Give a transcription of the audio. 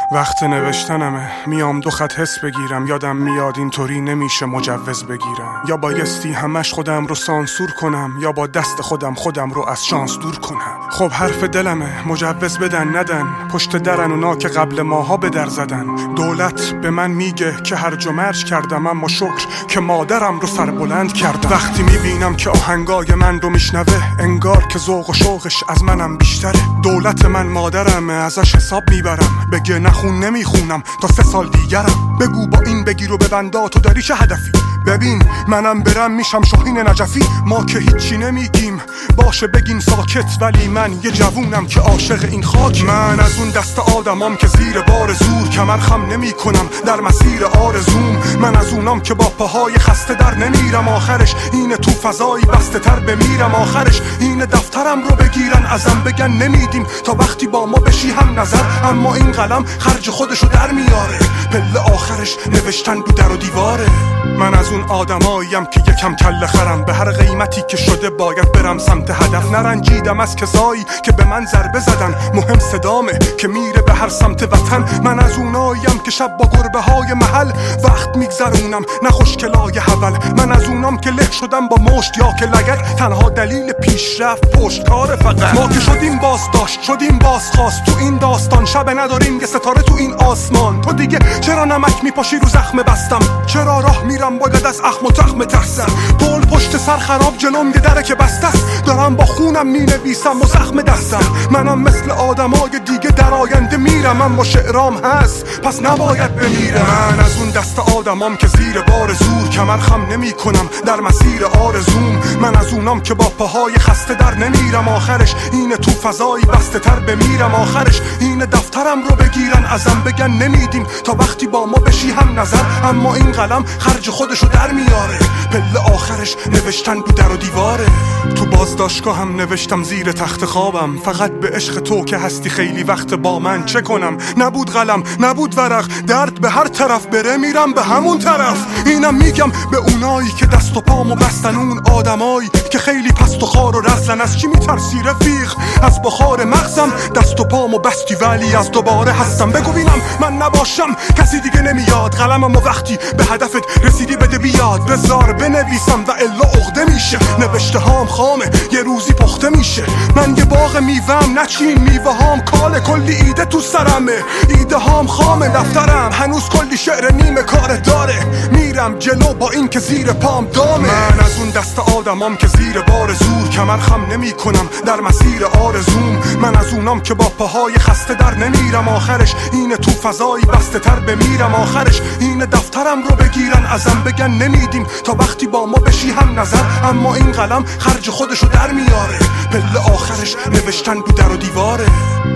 وقت نوشتنمه، میام 2 خط حس بگیرم. یادم میاد اینطوری نمیشه مجوز بگیرم. یا بایستی همش خودم رو سانسور کنم، یا با دست خودم رو از شانس دور کنم. خب حرف دلمه، مجوز بدن ندن، پشت درن اونا که قبل ماها به در زدن. دولت به من میگه که هرج و مرج کردم، اما شکر که مادرم رو سربلند کردم. وقتی میبینم که آهنگای من رو میشنوه، انگار که ذوق و شوقش از منم بیشتره. دولت من مادرمه، ازش حساب میبرم. بگه نخون نمیخونم تا 3 سال دیگرم. بگو با این بگیر و ببندا تو داری چه هدفی؟ ببین منم برم میشم شاهین نجفی. ما که هیچی نمیگیم، باشه بگین ساکت، ولی من یه جوونم که عاشق این خاک. من از اون دست آدمام که زیر بار زور کمر خم نمی کنم در مسیر آرزوم. من از اونام که با پاهای خسته در نمیرم. آخرش اینه تو فضایی بسته تر بمیرم. آخرش اینه دفترم رو بگیرن ازم بگن نمیدیم تا وقتی با ما بشی هم نظر. اما این قلم خرج خودشو در میاره، پله آخرش نوشتن رو در و دیواره. من از اون آدماییم که یکم کله خرم، به هر قیمتی که شده باید برم سمت هدف. نرنجیدم از کسایی که به من ضربه زدن، مهم صدامه که میره به هر سمت وطن. من از اوناییم که شب با گربه های محل وقت میگذرونم، نه خوشگلای حول. من از اونام که له شدم با مشت یا که لگد، تنها دلیل پیشرفت پشتکار فقط. ما که شدیم بازداشت، شدیم بازخواست تو این داستان. شب نداریم یه ستاره تو این آسمان. تو دیگه چرا نمک میپاشی رو زخم بستم؟ چرا راه میرم باید از اخم و تخم ترسم؟ پل پشت سر خراب جلوم یه دره که بسته است. دارم با خونم مینویسم و زخم دستم. منم مثل آدمای دیگه در آینده میرم، اما شعرام هست پس نباید بمیرم. من از اون دست آدمام که زیر بار زور کمر خم نمی کنم در مسیر آرزوم. من از اونام که با پاهای خسته در نمیرم. آخرش اینه تو فضایی بسته تر بمیرم. آخرش اینه دفترم رو بگیرن ازم بگن نمیدیم تا وقتی با ما بشی هم نظر. اما این قلم خرج خودشو در میاره، پله آخرش نوشتن رو در و دیواره. تو بازداشتگاه هم نوشتم زیر تخت خوابم، فقط به عشق تو که هستی خیلی وقت با من. چه کنم؟ نبود قلم نبود ورق، درد به هر طرف بره میرم به همون طرف. اینم میگم به اونایی که دست و پامو بستن، اون آدمایی که خیلی پست و خار و رزلن. از چی میترسی رفیق؟ از بخار مغزم دست و پامو بستی ولی از دوباره هستم. بگو بینم من نباشم کسی دیگه نمیاد. قلمم و وقتی به هدفت رسیدی بده بیاد. بذار بنویسم و الا عقده میشه. نوشته هام خامه یه روزی پخته میشه. من یه باغ میوهم نچین میوه هام کاله. کلی ایده تو سرمه، ایده هام خامه. دفترم هنوز کلی شعر نیمه کار داره. میرم جلو با این که زیر پام دامه. من از اون دست آدمام که زیر بار زور کمر خم نمی کنم در مسیر آرزوم. من از اونام که با پاهای خسته در نمیرم. آخرش اینه تو فضایی بسته تر بمیرم. آخرش اینه دفترم رو بگیرن ازم بگن نمیدیم تا وقتی با ما بشی هم نظر. اما این قلم خرج خودشو در میاره، پله آخرش نوشتن رو در و دیواره.